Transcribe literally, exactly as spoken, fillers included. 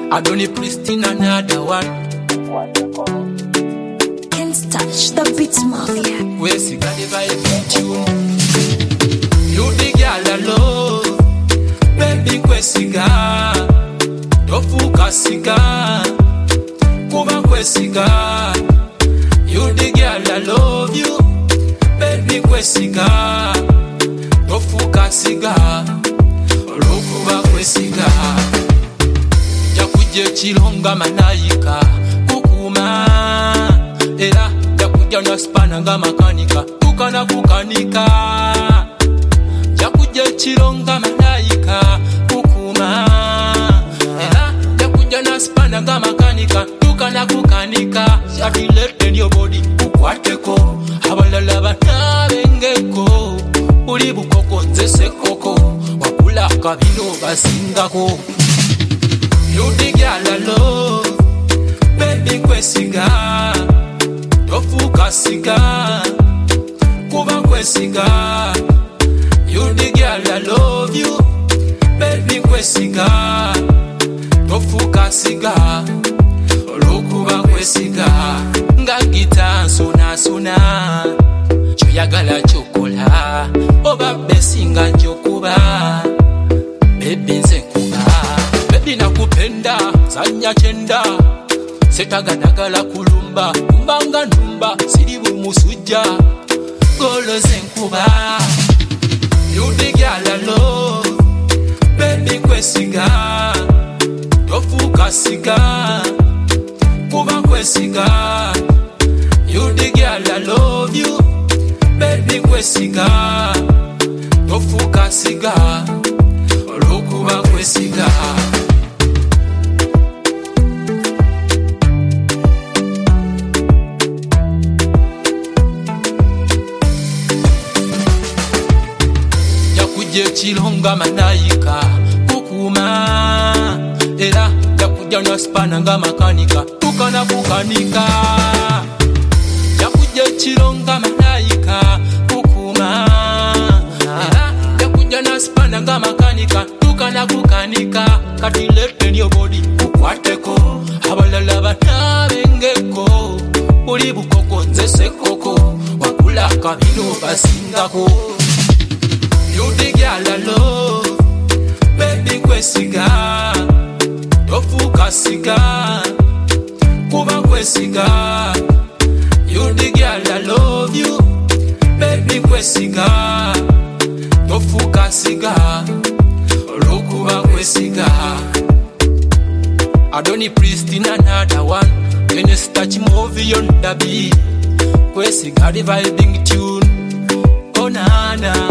I don't need pristine another one. Can't touch the beats mafia. Where's the guy vibe tune? You the girl alone, baby kwesiga, tofuka siga, kuba kwesiga. You the girl I love you, baby kwesiga, tofuka siga, olukuba kwesiga. Jakuje chilonga manayika kukuma, era jakuja na spana nga makanika tukana kukanika. Jakuje chilonga manayika kukuma, era jakuja na spana nga makanika tukana kukanika. Shati let in your body ukwateko, abalala banabengeko, uli bukoko nze sekoko, wakula kabino basingako. You the girl I love, baby kwesiga, tofuka siga, kuba kwesiga. You the girl I love you, baby kwesiga, tofuka siga, olukuba kwesiga. Nga gita suna suna, choyagala chokola, oba besinga njokuba, baby nze kuba. Baby nakupenda, sanya chenda, setaga nagala kulumba, mbanga numba, siribu musuja, golo zenkuba. You the girl I love, baby kwesiga, tofuka siga, kuba kwesiga. You the girl I love you, baby kwesiga, tofuka siga, olukuba kwesiga. Chilonga manayika kukuma, era jakuja na spana nga makanika tukana kukanika. Jakuja chilonga manayika kukuma, era jakuja na spana nga makanika tukana kukanika. Kati let in your body ukwateko, abalala banabengeko, uli bukoko nze sekoko, wakula kabino basingako. You the girl I love, baby kwesiga, tofuka siga, kuba kwesiga. You the girl I love you, baby kwesiga, tofuka siga, olukuba kwesiga. I don't need pristine another one. When you start movie on the beat, kwesiga the vibing tune. Oh na na.